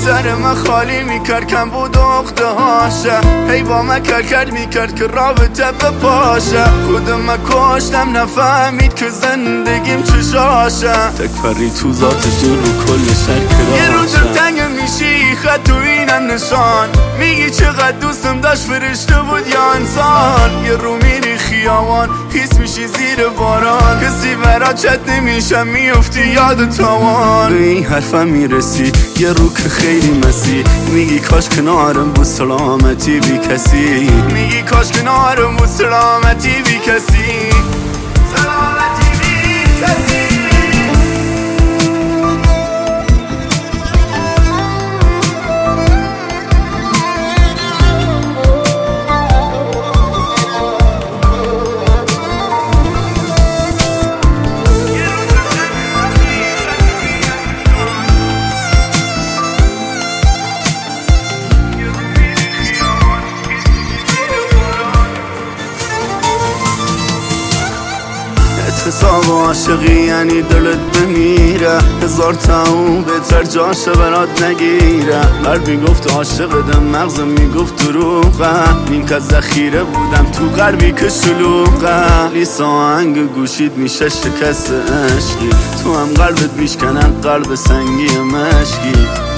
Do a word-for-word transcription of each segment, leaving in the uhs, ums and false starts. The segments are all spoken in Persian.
سر من خالی میکرد، کم بود اخته هاشه. هی با من کل کرد میکرد که رابطه بپاشه. خودم من کشتم نفهمید که زندگیم چشاشه. تکفری تو ذاتش دور رو کل شهر کراشه. یه روز تنگ میشی خط تو اینم نشان، میگی چقدر دوستم داشت فرشته بود یا انسان. یه رو میری خیابان خیس میشی زیر باران، کسی برات چت نمیشه میفتی یاد تاوان. به این حرفم میرسی یه رو که خیلی مسی، میگی کاش کنارم بود سلامتی بی کسی. میگی کاش کنارم بود سلامتی بی کسی. سلامتی بی کسی. حساب عاشقی یعنی دلت بمیره، هزار تاون بهتر جاشه برات نگیره. قلب میگفت عاشقدم، مغزم میگفت دروغه. نیم که ذخیره بودم تو غربی که شلوغه. لیسا آهنگ گوشید میشه شکست عشقی، تو هم قلبت میشکنن قلب سنگی مشکی.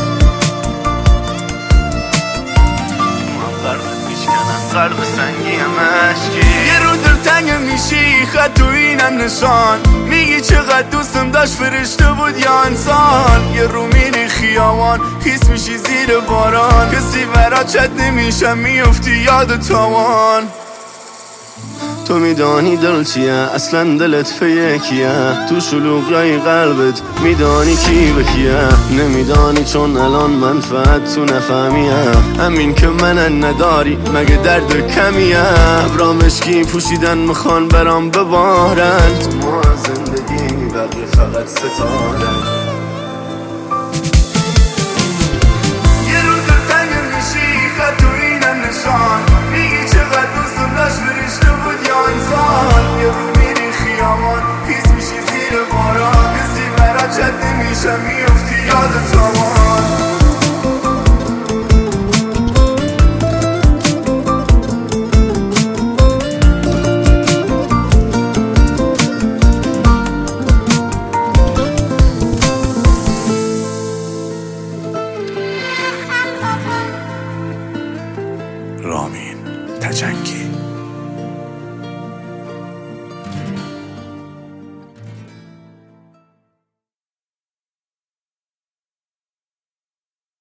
قلب سنگی مشکی. یه رو دلتنگ میشی خط تو اینم نشان، میگی چقدر دوستم داشت فرشته بود یا انسان. یه رو میری خیابان خیس میشی زیر باران، کسی برات چت نمیشه میفتی یاد تاوان. تو میدانی دل چیه اصلا دلت به کیه، تو شلوغی قلبت میدانی کی به کیه. نمیدانی چون الان منفعت تو نفهمیه، همین که من نداری مگه درد کمیه. ابرا مشکی پوشیدن میخوان برام ببارن، تو ما زندگی بقیه فقط ستاره. یه روز تنگ میشی خط تو اینم نشان، میگی چقدر دوستم داشت فرشته بود یا انسان. یه رو میری خیابان خیس میشی زیر باران، کسی برات چت نمیشه میفتی یاد تاوان. رامین تجنگی.